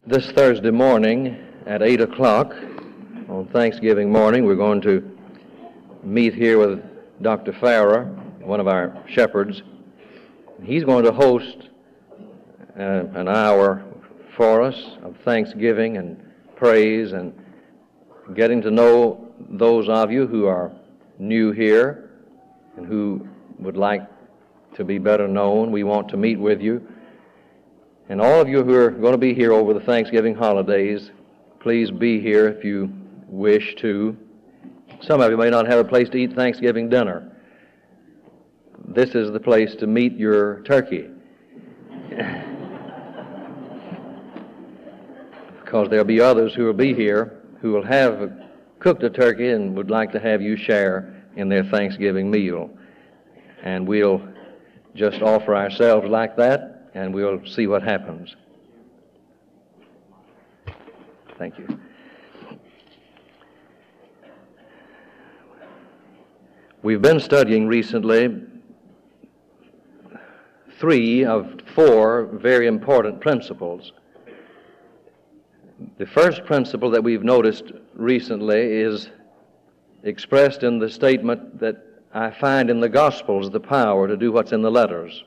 This Thursday morning at 8 o'clock on Thanksgiving morning, we're going to meet here with Dr. Farrer, one of our shepherds. He's going to host an hour for us of thanksgiving and praise and getting to know those of you who are new here and who would like to be better known. We want to meet with you. And all of you who are going to be here over the Thanksgiving holidays, please be here if you wish to. Some of you may not have a place to eat Thanksgiving dinner. This is the place to meet your turkey. Because there'll be others who will be here who will have cooked a turkey and would like to have you share in their Thanksgiving meal. And we'll just offer ourselves like that, and we'll see what happens. Thank you. We've been studying recently 3 of 4 very important principles. The first principle that we've noticed recently is expressed in the statement that I find in the Gospels the power to do what's in the letters.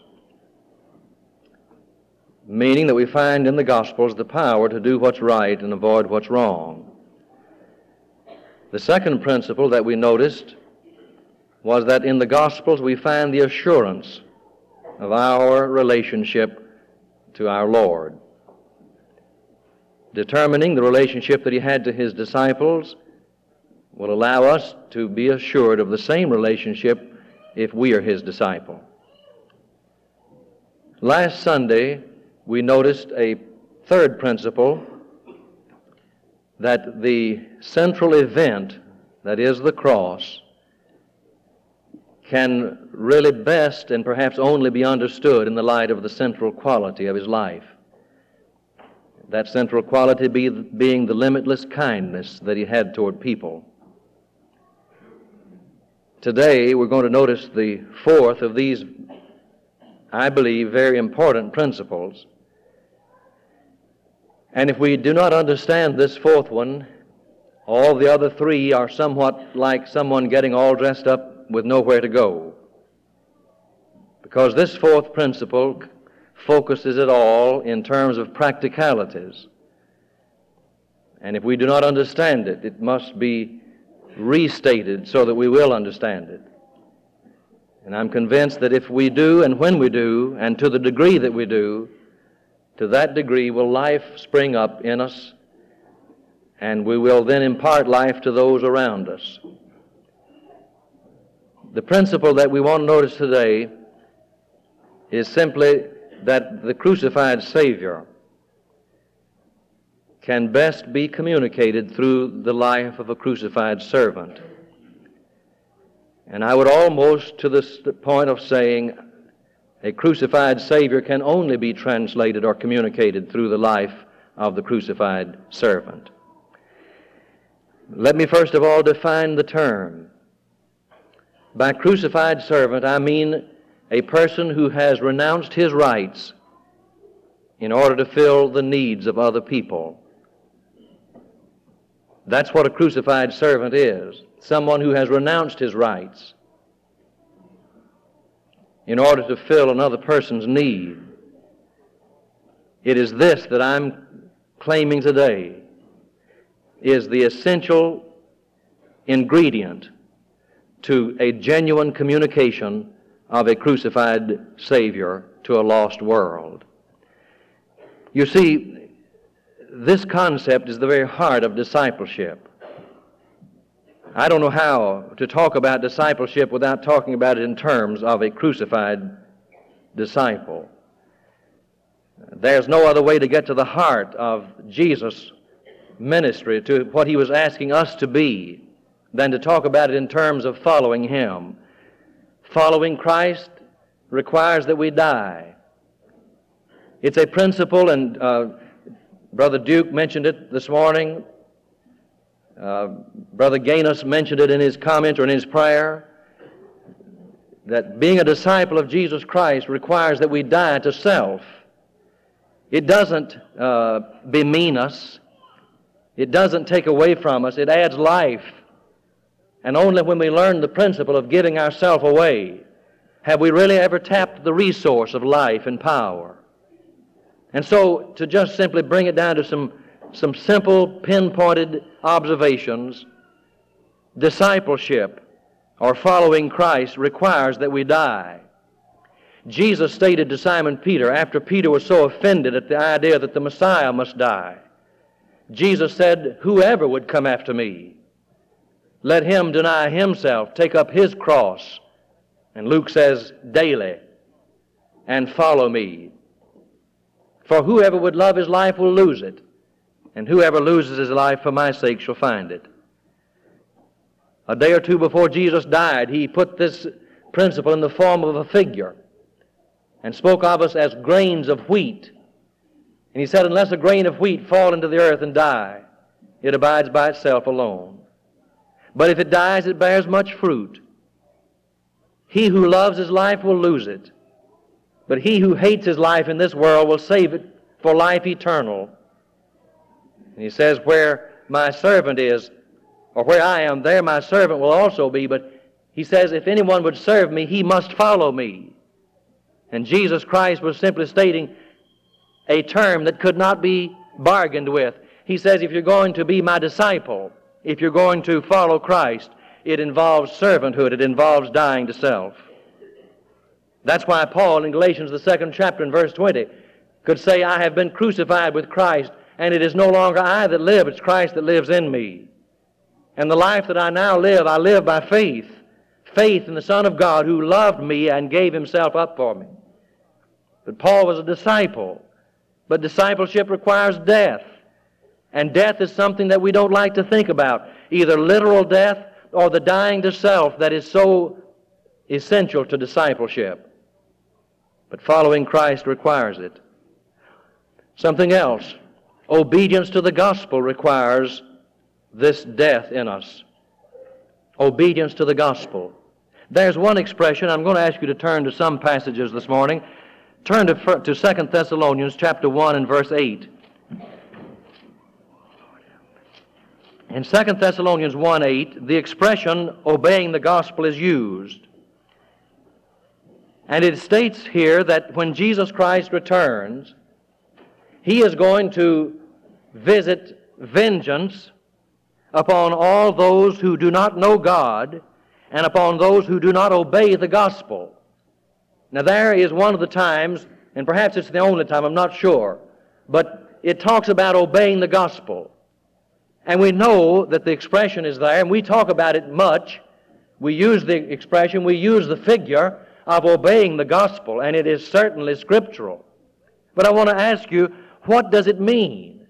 Meaning that we find in the Gospels the power to do what's right and avoid what's wrong. The second principle that we noticed was that in the Gospels we find the assurance of our relationship to our Lord, determining the relationship that He had to His disciples will allow us to be assured of the same relationship if we are His disciple. Last Sunday, we noticed a third principle, that the central event, that is the cross, can really best and perhaps only be understood in the light of the central quality of His life. That central quality being the limitless kindness that He had toward people. Today, we're going to notice the fourth of these, I believe, very important principles. And if we do not understand this fourth one, all the other 3 are somewhat like someone getting all dressed up with nowhere to go. Because this fourth principle focuses it all in terms of practicalities. And if we do not understand it, it must be restated so that we will understand it. And I'm convinced that if we do, and when we do, and to the degree that we do, to that degree will life spring up in us, and we will then impart life to those around us. The principle that we want to notice today is simply that the crucified Savior can best be communicated through the life of a crucified servant. And I would almost to the point of saying a crucified Savior can only be translated or communicated through the life of the crucified servant. Let me first of all define the term. By crucified servant, I mean a person who has renounced his rights in order to fill the needs of other people. That's what a crucified servant is. Someone who has renounced his rights in order to fill another person's need. It is this that I'm claiming today is the essential ingredient to a genuine communication of a crucified Savior to a lost world. You see, this concept is the very heart of discipleship. I don't know how to talk about discipleship without talking about it in terms of a crucified disciple. There's no other way to get to the heart of Jesus' ministry, to what He was asking us to be, than to talk about it in terms of following Him. Following Christ requires that we die. It's a principle, and Brother Duke mentioned it this morning. Brother Gainus mentioned it in his comment or in his prayer, that being a disciple of Jesus Christ requires that we die to self It doesn't bemean us. It doesn't take away from us. It adds life. And only when we learn the principle of giving ourselves away have we really ever tapped the resource of life and power. And so, to just simply bring it down to some simple, pinpointed observations, discipleship, or following Christ, requires that we die. Jesus stated to Simon Peter, after Peter was so offended at the idea that the Messiah must die, Jesus said, "Whoever would come after me, let him deny himself, take up his cross," and Luke says, "daily, and follow me. For whoever would love his life will lose it, and whoever loses his life for my sake shall find it." A day or two before Jesus died, he put this principle in the form of a figure and spoke of us as grains of wheat. And he said, unless a grain of wheat fall into the earth and die, it abides by itself alone. But if it dies, it bears much fruit. He who loves his life will lose it, but he who hates his life in this world will save it for life eternal. And he says, where my servant is, or where I am, there my servant will also be. But he says, if anyone would serve me, he must follow me. And Jesus Christ was simply stating a term that could not be bargained with. He says, if you're going to be my disciple, if you're going to follow Christ, it involves servanthood. It involves dying to self. That's why Paul in Galatians, the 2nd chapter, in verse 20, could say, I have been crucified with Christ, and it is no longer I that live, it's Christ that lives in me. And the life that I now live, I live by faith. Faith in the Son of God who loved me and gave himself up for me. But Paul was a disciple. But discipleship requires death. And death is something that we don't like to think about. Either literal death or the dying to self that is so essential to discipleship. But following Christ requires it. Something else. Obedience to the gospel requires this death in us. Obedience to the gospel. There's one expression. I'm going to ask you to turn to some passages this morning. Turn to 2 Thessalonians chapter 1 and verse 8. In 2 Thessalonians 1:8, the expression obeying the gospel is used. And it states here that when Jesus Christ returns, he is going to visit vengeance upon all those who do not know God and upon those who do not obey the gospel. Now there is one of the times, and perhaps it's the only time, I'm not sure, but it talks about obeying the gospel. And we know that the expression is there, and we talk about it much. We use the expression, we use the figure of obeying the gospel, and it is certainly scriptural. But I want to ask you, what does it mean?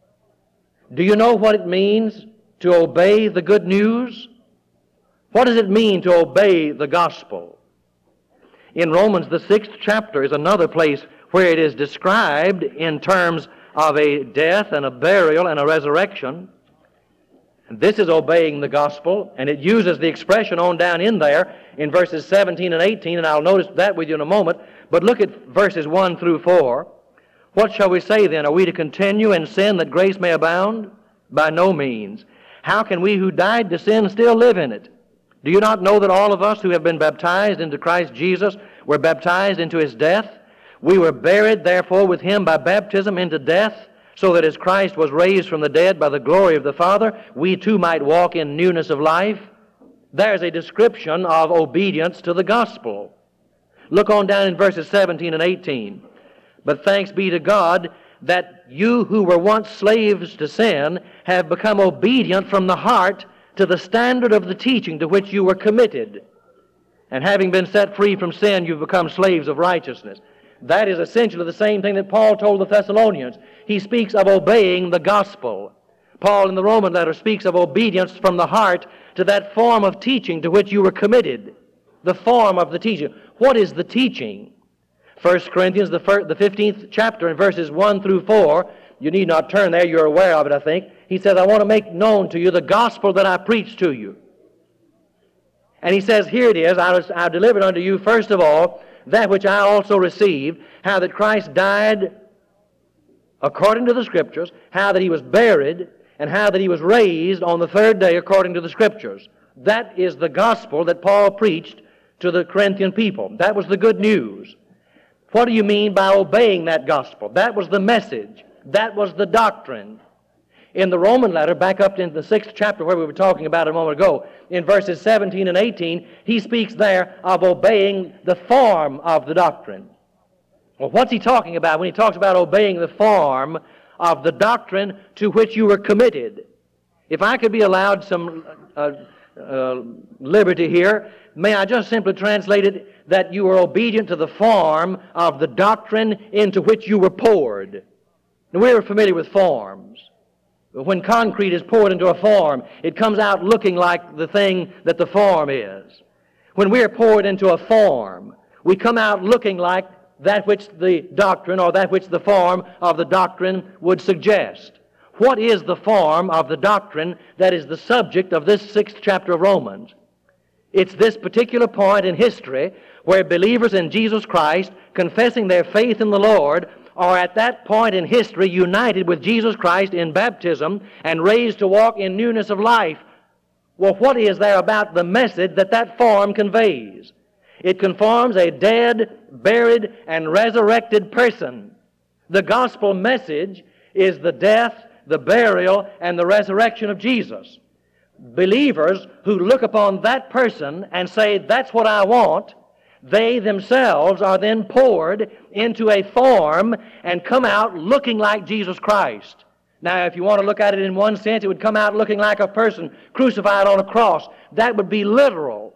Do you know what it means to obey the good news? What does it mean to obey the gospel? In Romans, the 6th chapter is another place where it is described in terms of a death and a burial and a resurrection. This is obeying the gospel, and it uses the expression on down in there in verses 17 and 18, and I'll notice that with you in a moment. But look at verses 1 through 4. What shall we say then? Are we to continue in sin that grace may abound? By no means. How can we who died to sin still live in it? Do you not know that all of us who have been baptized into Christ Jesus were baptized into his death? We were buried, therefore, with him by baptism into death, so that as Christ was raised from the dead by the glory of the Father, we too might walk in newness of life. There's a description of obedience to the gospel. Look on down in verses 17 and 18. But thanks be to God that you who were once slaves to sin have become obedient from the heart to the standard of the teaching to which you were committed. And having been set free from sin, you've become slaves of righteousness. That is essentially the same thing that Paul told the Thessalonians. He speaks of obeying the gospel. Paul in the Roman letter speaks of obedience from the heart to that form of teaching to which you were committed. The form of the teaching. What is the teaching? 1 Corinthians, the 15th chapter, in verses 1 through 4, you need not turn there, you're aware of it, I think. He says, I want to make known to you the gospel that I preached to you. And he says, here it is, I delivered unto you, first of all, that which I also received, how that Christ died according to the Scriptures, how that He was buried, and how that He was raised on the third day according to the Scriptures. That is the gospel that Paul preached to the Corinthian people. That was the good news. What do you mean by obeying that gospel? That was the message. That was the doctrine. In the Roman letter, back up in the 6th chapter where we were talking about a moment ago, in verses 17 and 18, he speaks there of obeying the form of the doctrine. Well, what's he talking about when he talks about obeying the form of the doctrine to which you were committed? If I could be allowed some liberty here, may I just simply translate it that you were obedient to the form of the doctrine into which you were poured. Now, we're familiar with forms. When concrete is poured into a form, it comes out looking like the thing that the form is. When we are poured into a form, we come out looking like that which the doctrine or that which the form of the doctrine would suggest. What is the form of the doctrine that is the subject of this 6th chapter of Romans? It's this particular point in history where believers in Jesus Christ, confessing their faith in the Lord, are at that point in history united with Jesus Christ in baptism and raised to walk in newness of life. Well, what is there about the message that that form conveys? It conforms a dead, buried, and resurrected person. The gospel message is the death, the burial, and the resurrection of Jesus. Believers who look upon that person and say, that's what I want, they themselves are then poured into a form and come out looking like Jesus Christ. Now, if you want to look at it in one sense, it would come out looking like a person crucified on a cross. That would be literal.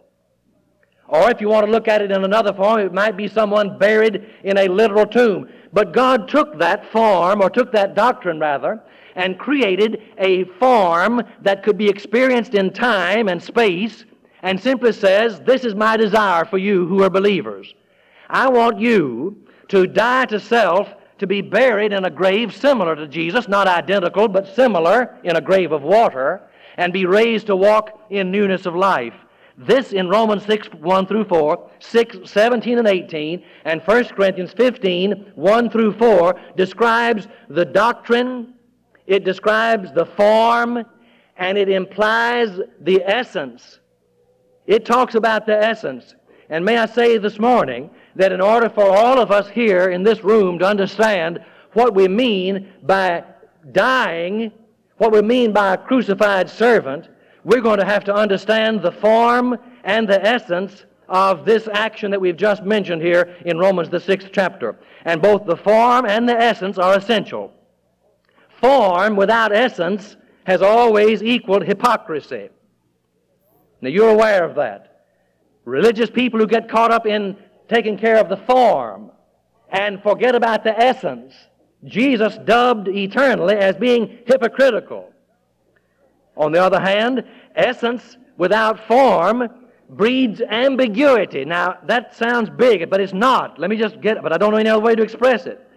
Or if you want to look at it in another form, it might be someone buried in a literal tomb. But God took that form, or took that doctrine rather, and created a form that could be experienced in time and space, and simply says, this is my desire for you who are believers. I want you to die to self, to be buried in a grave similar to Jesus, not identical, but similar, in a grave of water, and be raised to walk in newness of life. This in Romans 6, 1 through 4, 6, 17 and 18, and 1 Corinthians 15, 1 through 4, describes the doctrine, it describes the form, and it implies the essence. It talks about the essence. And may I say this morning that in order for all of us here in this room to understand what we mean by dying, what we mean by a crucified servant, we're going to have to understand the form and the essence of this action that we've just mentioned here in Romans, the 6th chapter. And both the form and the essence are essential. Form without essence has always equaled hypocrisy. Now, you're aware of that. Religious people who get caught up in taking care of the form and forget about the essence, Jesus dubbed eternally as being hypocritical. On the other hand, essence without form breeds ambiguity. Now, that sounds big, but it's not. Let me just get it, but I don't know any other way to express it.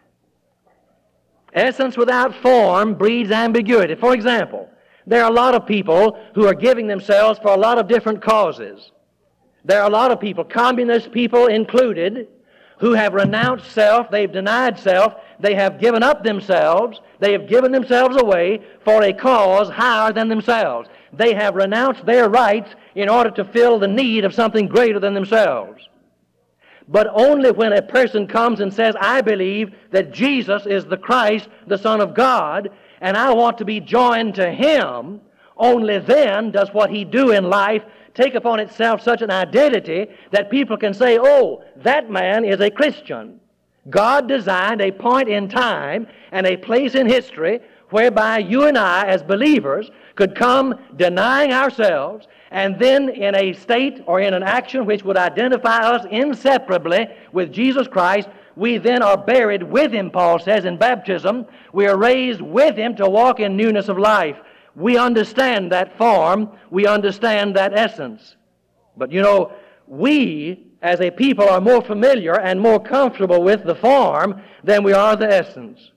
Essence without form breeds ambiguity. For example, there are a lot of people who are giving themselves for a lot of different causes. There are a lot of people, communist people included, who have renounced self, they've denied self, they have given up themselves, they have given themselves away for a cause higher than themselves. They have renounced their rights in order to fill the need of something greater than themselves. But only when a person comes and says, I believe that Jesus is the Christ, the Son of God, and I want to be joined to Him, only then does what He do in life take upon itself such an identity that people can say, oh, that man is a Christian. God designed a point in time and a place in history whereby you and I, as believers, could come denying ourselves, and then in a state or in an action which would identify us inseparably with Jesus Christ, we then are buried with Him, Paul says, in baptism. We are raised with Him to walk in newness of life. We understand that form. We understand that essence. But you know, we as a people are more familiar and more comfortable with the form than we are the essence.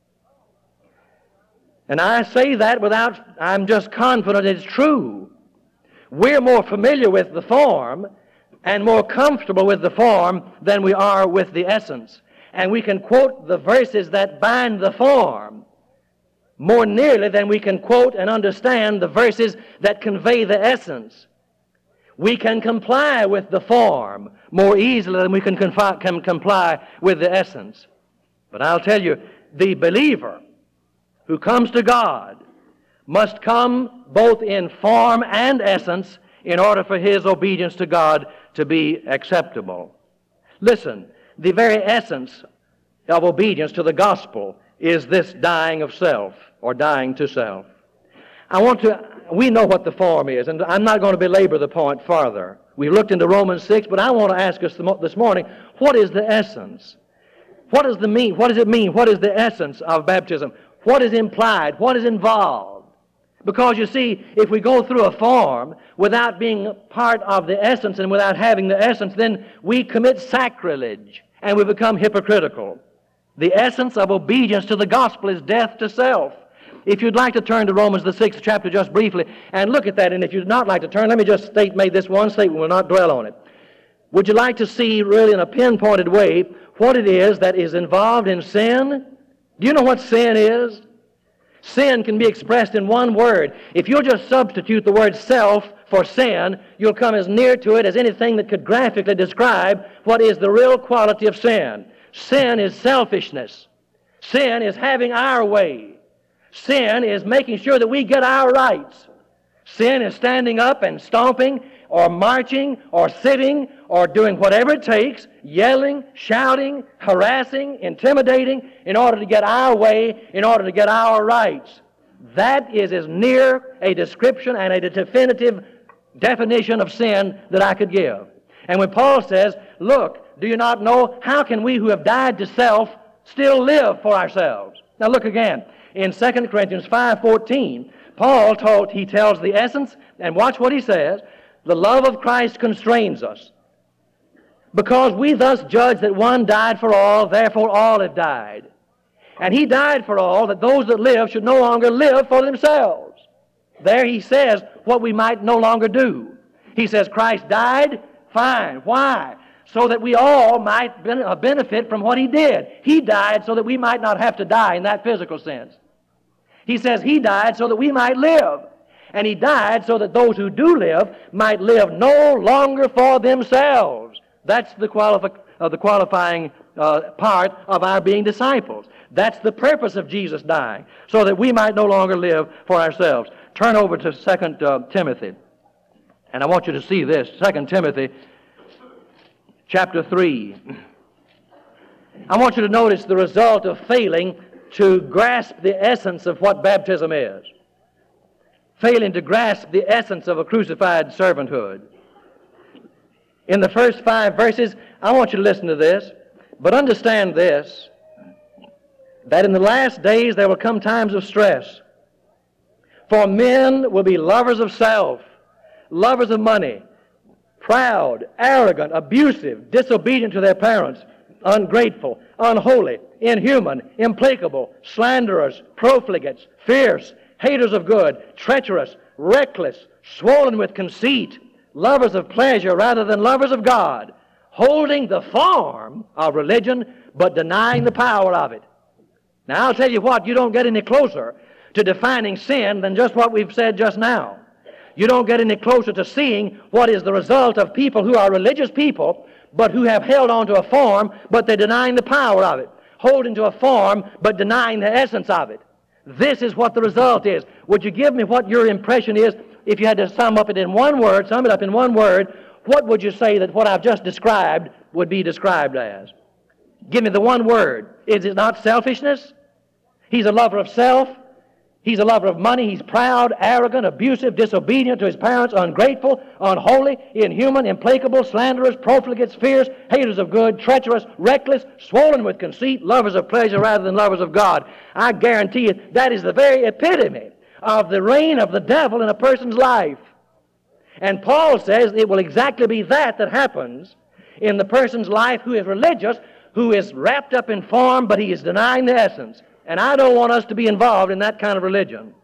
And I say that I'm just confident it's true. We're more familiar with the form and more comfortable with the form than we are with the essence. And we can quote the verses that bind the form more nearly than we can quote and understand the verses that convey the essence. We can comply with the form more easily than we can comply with the essence. But I'll tell you, the believer who comes to God must come both in form and essence in order for his obedience to God to be acceptable. Listen, the very essence of obedience to the gospel is this dying of self, or dying to self. We know what the form is, and I'm not going to belabor the point farther. We looked into Romans 6, but I want to ask us this morning, what is the essence? What does it mean? What is the essence of baptism? What is implied? What is involved? Because you see, if we go through a form without being part of the essence and without having the essence, then we commit sacrilege and we become hypocritical. The essence of obedience to the gospel is death to self. If you'd like to turn to Romans the 6th chapter just briefly and look at that, and if you'd not like to turn, let me just make this one statement. We'll not dwell on it. Would you like to see really in a pinpointed way what it is that is involved in sin? Do you know what sin is? Sin can be expressed in one word. If you'll just substitute the word self for sin, you'll come as near to it as anything that could graphically describe what is the real quality of sin. Sin is selfishness. Sin is having our way. Sin is making sure that we get our rights. Sin is standing up and stomping or marching or sitting or doing whatever it takes, yelling, shouting, harassing, intimidating in order to get our way, in order to get our rights. That is as near a description and a definitive definition of sin that I could give. And when Paul says, look, do you not know, how can we who have died to self still live for ourselves? Now look again. In 2 Corinthians 5:14, Paul tells the essence, and watch what he says, the love of Christ constrains us. Because we thus judge that one died for all, therefore all have died. And he died for all, that those that live should no longer live for themselves. There he says what we might no longer do. He says Christ died, fine. Why? So that we all might benefit from what he did. He died so that we might not have to die in that physical sense. He says he died so that we might live. And he died so that those who do live might live no longer for themselves. That's the qualifying part of our being disciples. That's the purpose of Jesus dying, so that we might no longer live for ourselves. Turn over to 2 Timothy. And I want you to see this, 2 Timothy chapter 3. I want you to notice the result of failing to grasp the essence of what baptism is. Failing to grasp the essence of a crucified servanthood. In the first 5 verses, I want you to listen to this, but understand this, that in the last days there will come times of stress. For men will be lovers of self, lovers of money, proud, arrogant, abusive, disobedient to their parents, ungrateful, unholy, inhuman, implacable, slanderers, profligates, fierce, haters of good, treacherous, reckless, swollen with conceit, lovers of pleasure rather than lovers of God, holding the form of religion but denying the power of it. Now I'll tell you what, you don't get any closer to defining sin than just what we've said just now. You don't get any closer to seeing what is the result of people who are religious people but who have held on to a form but they're denying the power of it, holding to a form but denying the essence of it. This is what the result is. Would you give me what your impression is if you had to sum it up in one word, what would you say that what I've just described would be described as? Give me the one word. Is it not selfishness? He's a lover of self. He's a lover of money. He's proud, arrogant, abusive, disobedient to his parents, ungrateful, unholy, inhuman, implacable, slanderous, profligates, fierce, haters of good, treacherous, reckless, swollen with conceit, lovers of pleasure rather than lovers of God. I guarantee you that is the very epitome of the reign of the devil in a person's life. And Paul says it will exactly be that happens in the person's life who is religious, who is wrapped up in form, but he is denying the essence. And I don't want us to be involved in that kind of religion.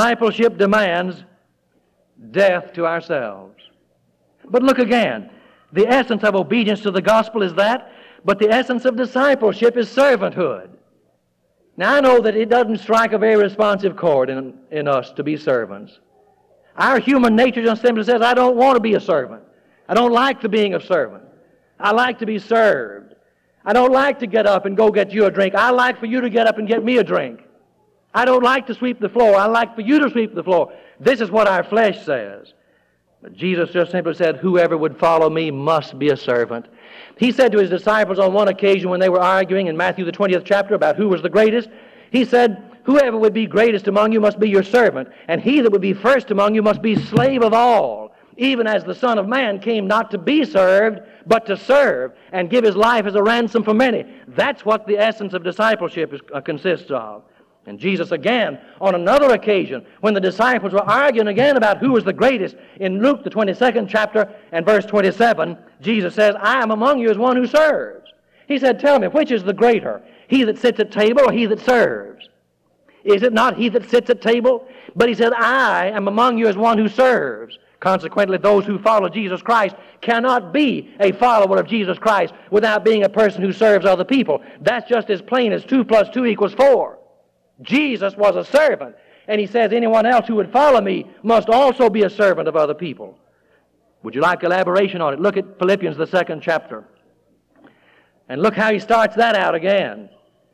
Discipleship demands death to ourselves. But look again. The essence of obedience to the gospel is that, but the essence of discipleship is servanthood. Now, I know that it doesn't strike a very responsive chord in us to be servants. Our human nature just simply says, I don't want to be a servant. I don't like the being a servant. I like to be served. I don't like to get up and go get you a drink. I like for you to get up and get me a drink. I don't like to sweep the floor. I like for you to sweep the floor. This is what our flesh says. But Jesus just simply said, whoever would follow me must be a servant. He said to his disciples on one occasion when they were arguing in Matthew the 20th chapter about who was the greatest, he said, whoever would be greatest among you must be your servant, and he that would be first among you must be slave of all, even as the Son of Man came not to be served, but to serve, and give his life as a ransom for many. That's what the essence of discipleship consists of. And Jesus again, on another occasion, when the disciples were arguing again about who was the greatest, in Luke the 22nd chapter and verse 27, Jesus says, I am among you as one who serves. He said, tell me, which is the greater, he that sits at table or he that serves? Is it not he that sits at table? But he said, I am among you as one who serves. Consequently, those who follow Jesus Christ cannot be a follower of Jesus Christ without being a person who serves other people. That's just as plain as 2 + 2 = 4. Jesus was a servant, and he says anyone else who would follow me must also be a servant of other people. Would you like elaboration on it? Look at Philippians, the 2nd chapter. And look how he starts that out again.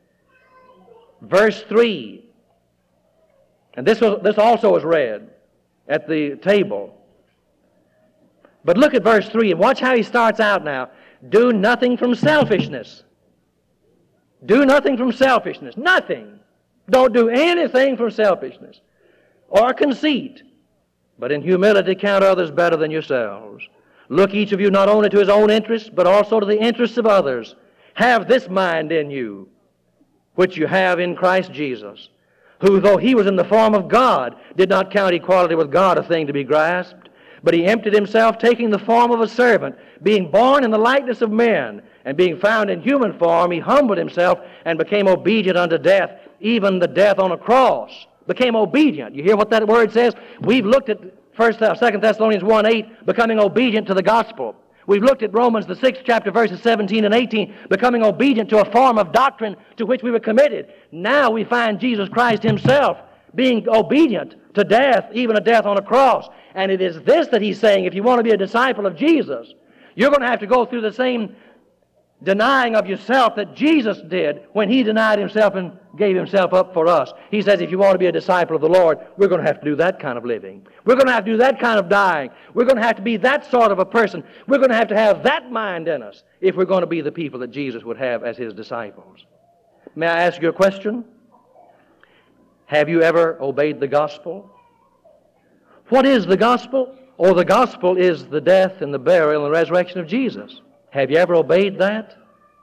Verse 3. And this also was read at the table. But look at verse 3 and watch how he starts out now. Do nothing from selfishness. Do nothing from selfishness. Nothing. Don't do anything from selfishness or conceit, but in humility count others better than yourselves. Look each of you not only to his own interests, but also to the interests of others. Have this mind in you, which you have in Christ Jesus, who, though he was in the form of God, did not count equality with God a thing to be grasped, but he emptied himself, taking the form of a servant, being born in the likeness of men, and being found in human form, he humbled himself and became obedient unto death, even the death on a cross. Became obedient. You hear what that word says? We've looked at 2 Thessalonians 1:8, becoming obedient to the gospel. We've looked at Romans the 6th chapter, verses 17 and 18, becoming obedient to a form of doctrine to which we were committed. Now we find Jesus Christ himself being obedient to death, even a death on a cross. And it is this that he's saying, if you want to be a disciple of Jesus, you're going to have to go through the same denying of yourself that Jesus did when he denied himself and gave himself up for us. He says if you want to be a disciple of the Lord, we're going to have to do that kind of living. We're going to have to do that kind of dying. We're going to have to be that sort of a person. We're going to have that mind in us if we're going to be the people that Jesus would have as his disciples. May I ask you a question? Have you ever obeyed the gospel? What is the gospel? Oh, the gospel is the death and the burial and the resurrection of Jesus. Have you ever obeyed that?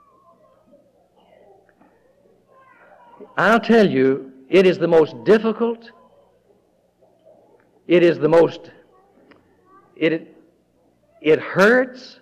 I'll tell you, it is the most difficult. It is the most, it hurts.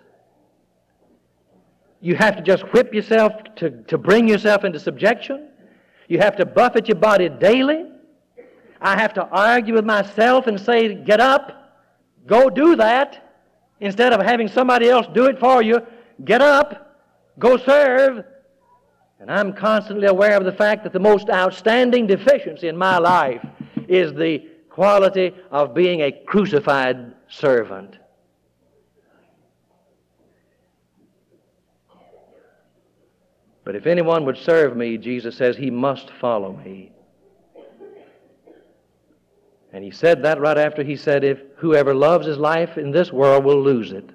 You have to just whip yourself to bring yourself into subjection. You have to buffet your body daily. I have to argue with myself and say, get up, go do that, instead of having somebody else do it for you. Get up, go serve. And I'm constantly aware of the fact that the most outstanding deficiency in my life is the quality of being a crucified servant. But if anyone would serve me, Jesus says, he must follow me. And he said that right after he said, if whoever loves his life in this world will lose it.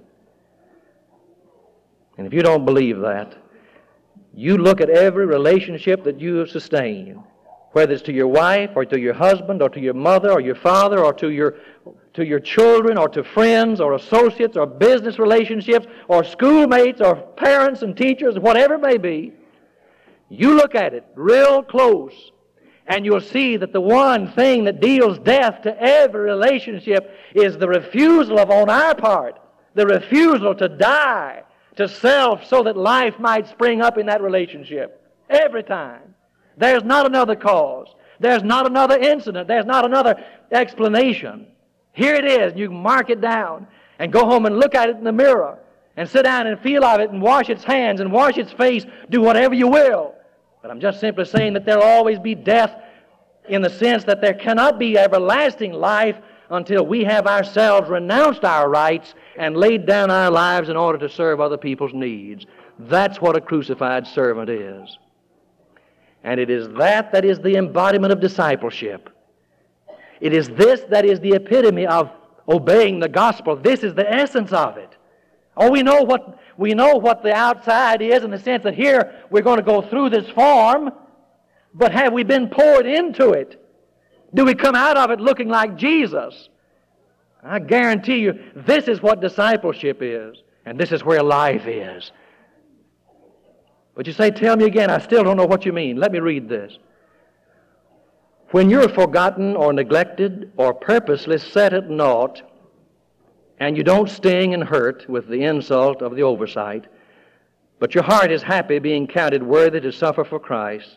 And if you don't believe that, you look at every relationship that you have sustained, whether it's to your wife or to your husband or to your mother or your father or to your children or to friends or associates or business relationships or schoolmates or parents and teachers, whatever it may be, you look at it real close and you'll see that the one thing that deals death to every relationship is the refusal on our part, the refusal to die to self so that life might spring up in that relationship. Every time. There's not another cause. There's not another incident. There's not another explanation. Here it is. You can mark it down and go home and look at it in the mirror and sit down and feel of it and wash its hands and wash its face, do whatever you will. But I'm just simply saying that there'll always be death in the sense that there cannot be everlasting life until we have ourselves renounced our rights and laid down our lives in order to serve other people's needs. That's what a crucified servant is. And it is that is the embodiment of discipleship. It is this that is the epitome of obeying the gospel. This is the essence of it. Oh, we know what the outside is in the sense that here we're going to go through this form, but have we been poured into it? Do we come out of it looking like Jesus? I guarantee you, this is what discipleship is, and this is where life is. But you say, tell me again, I still don't know what you mean. Let me read this. When you're forgotten or neglected or purposely set at naught, and you don't sting and hurt with the insult of the oversight, but your heart is happy being counted worthy to suffer for Christ,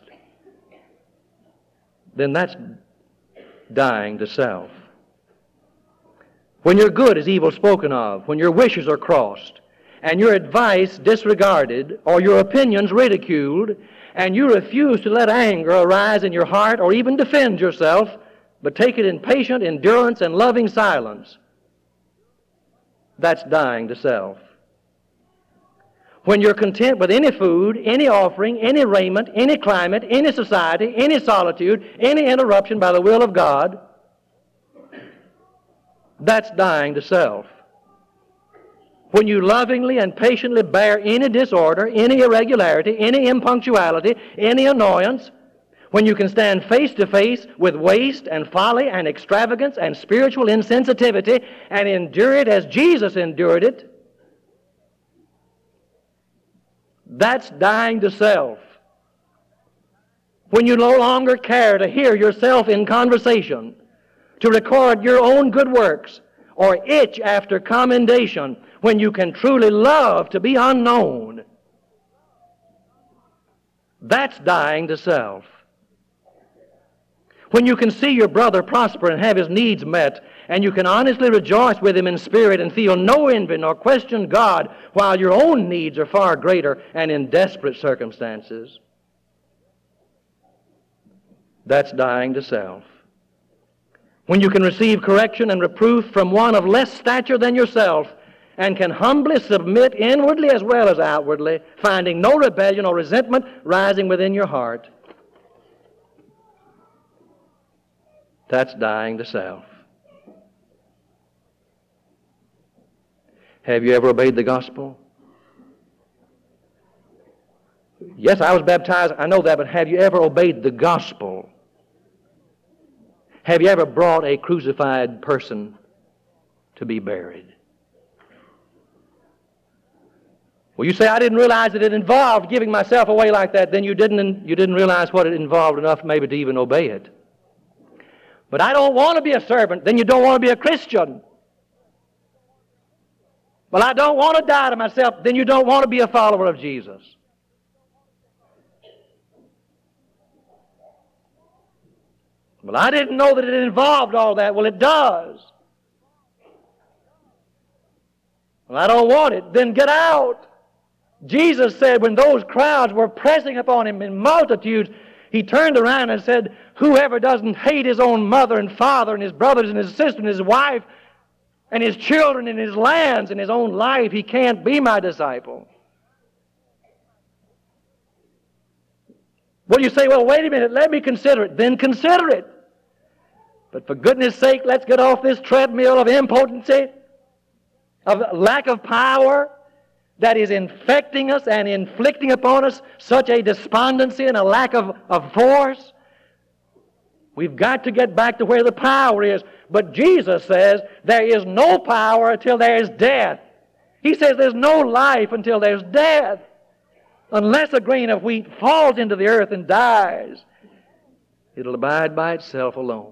then that's dying to self. When your good is evil spoken of, when your wishes are crossed, and your advice disregarded, or your opinions ridiculed, and you refuse to let anger arise in your heart or even defend yourself, but take it in patient endurance and loving silence, that's dying to self. When you're content with any food, any offering, any raiment, any climate, any society, any solitude, any interruption by the will of God, that's dying to self. When you lovingly and patiently bear any disorder, any irregularity, any impunctuality, any annoyance, when you can stand face to face with waste and folly and extravagance and spiritual insensitivity and endure it as Jesus endured it, that's dying to self. When you no longer care to hear yourself in conversation, to record your own good works, or itch after commendation, when you can truly love to be unknown, that's dying to self. When you can see your brother prosper and have his needs met, and you can honestly rejoice with him in spirit and feel no envy nor question God, while your own needs are far greater and in desperate circumstances, that's dying to self. When you can receive correction and reproof from one of less stature than yourself, and can humbly submit inwardly as well as outwardly, finding no rebellion or resentment rising within your heart, that's dying to self. Have you ever obeyed the gospel? Yes, I was baptized, I know that, but have you ever obeyed the gospel? Have you ever brought a crucified person to be buried? Well, you say, I didn't realize that it involved giving myself away like that. Then you didn't realize what it involved enough maybe to even obey it. But I don't want to be a servant. Then you don't want to be a Christian. Well, I don't want to die to myself. Then you don't want to be a follower of Jesus. Well, I didn't know that it involved all that. Well, it does. Well, I don't want it. Then get out. Jesus said when those crowds were pressing upon him in multitudes, he turned around and said, whoever doesn't hate his own mother and father and his brothers and his sister and his wife and his children and his lands and his own life, he can't be my disciple. Well, you say, well, wait a minute, let me consider it. Then consider it. But for goodness sake, let's get off this treadmill of impotency, of lack of power that is infecting us and inflicting upon us such a despondency and a lack of force. We've got to get back to where the power is. But Jesus says there is no power until there is death. He says there's no life until there's death. Unless a grain of wheat falls into the earth and dies, it'll abide by itself alone.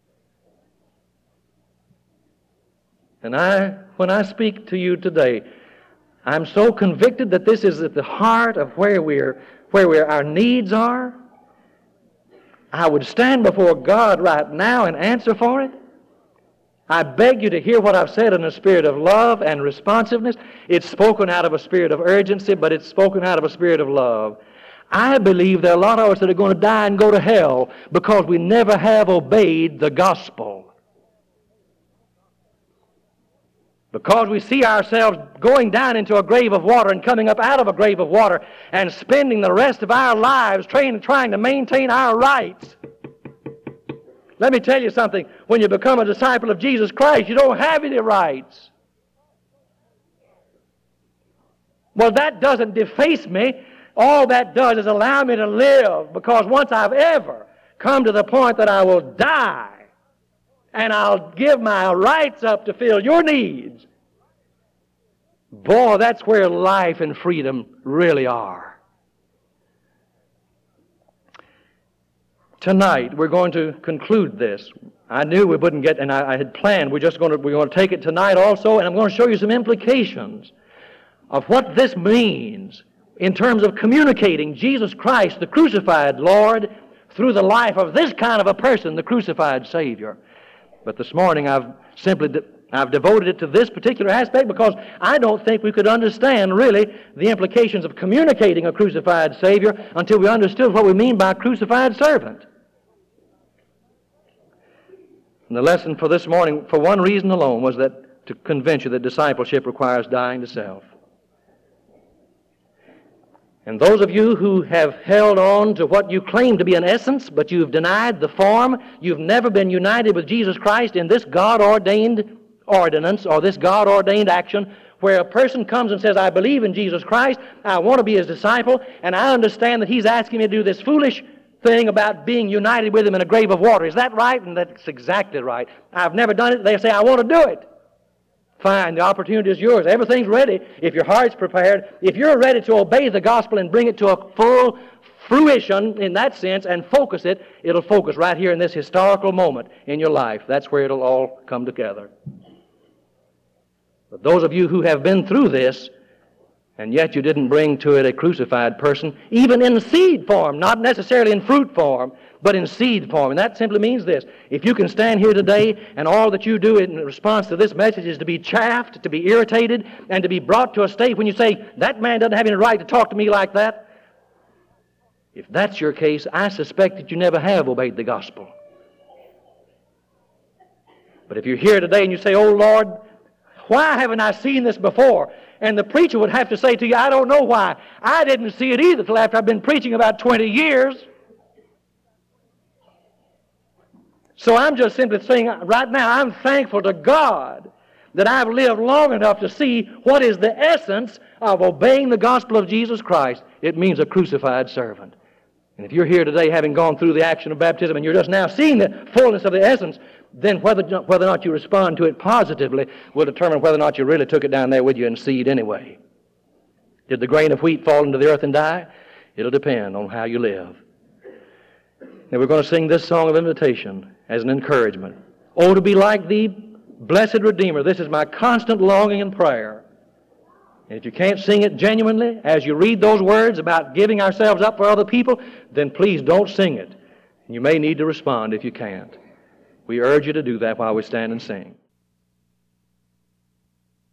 And when I speak to you today, I'm so convicted that this is at the heart of where our needs are. I would stand before God right now and answer for it. I beg you to hear what I've said in a spirit of love and responsiveness. It's spoken out of a spirit of urgency, but it's spoken out of a spirit of love. I believe there are a lot of us that are going to die and go to hell because we never have obeyed the gospel. Because we see ourselves going down into a grave of water and coming up out of a grave of water and spending the rest of our lives trying to maintain our rights. Let me tell you something. When you become a disciple of Jesus Christ, you don't have any rights. Well, that doesn't deface me. All that does is allow me to live, because once I've ever come to the point that I will die and I'll give my rights up to fill your needs, boy, that's where life and freedom really are. Tonight, we're going to conclude this. I knew we wouldn't get, and I had planned, we're going to take it tonight also, and I'm going to show you some implications of what this means in terms of communicating Jesus Christ, the crucified Lord, through the life of this kind of a person, the crucified Savior. But this morning I've devoted it to this particular aspect because I don't think we could understand really the implications of communicating a crucified Savior until we understood what we mean by crucified servant. And the lesson for this morning, for one reason alone, was that to convince you that discipleship requires dying to self. And those of you who have held on to what you claim to be an essence, but you've denied the form, you've never been united with Jesus Christ in this God-ordained ordinance or this God-ordained action where a person comes and says, I believe in Jesus Christ, I want to be His disciple, and I understand that He's asking me to do this foolish thing about being united with Him in a grave of water. Is that right? And that's exactly right. I've never done it. They say, I want to do it. Fine, the opportunity is yours. Everything's ready if your heart's prepared. If you're ready to obey the gospel and bring it to a full fruition in that sense and focus it, it'll focus right here in this historical moment in your life. That's where it'll all come together. But those of you who have been through this, and yet you didn't bring to it a crucified person, even in seed form, not necessarily in fruit form, but in seed form. And that simply means this. If you can stand here today and all that you do in response to this message is to be chaffed, to be irritated, and to be brought to a state when you say, that man doesn't have any right to talk to me like that. If that's your case, I suspect that you never have obeyed the gospel. But if you're here today and you say, oh Lord, why haven't I seen this before? And the preacher would have to say to you, I don't know why. I didn't see it either till after I've been preaching about 20 years. So I'm just simply saying right now, I'm thankful to God that I've lived long enough to see what is the essence of obeying the gospel of Jesus Christ. It means a crucified servant. And if you're here today having gone through the action of baptism and you're just now seeing the fullness of the essence, then whether or not you respond to it positively will determine whether or not you really took it down there with you in seed anyway. Did the grain of wheat fall into the earth and die? It'll depend on how you live. Now we're going to sing this song of invitation as an encouragement. Oh, to be like Thee, blessed Redeemer, this is my constant longing and prayer. And if you can't sing it genuinely, as you read those words about giving ourselves up for other people, then please don't sing it. You may need to respond if you can't. We urge you to do that while we stand and sing.